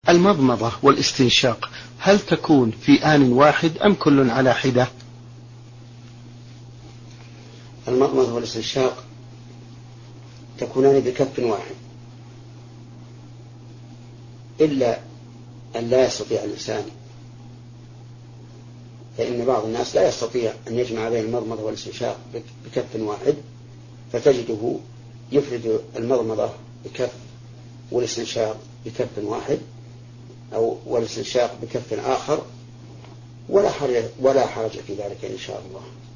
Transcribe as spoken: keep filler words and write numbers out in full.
المضمضة والاستنشاق هل تكون في آن واحد أم كل على حدة؟ المضمضة والاستنشاق تكونان بكف واحد، إلا أن لا يستطيع الإنسان، فإن بعض الناس لا يستطيع أن يجمع بين المضمضة والاستنشاق بكف واحد، فتجده يفرد المضمضة بكف والاستنشاق بكف واحد أو والاستنشاق بكف آخر، ولا حرج, ولا حرج في ذلك إن شاء الله.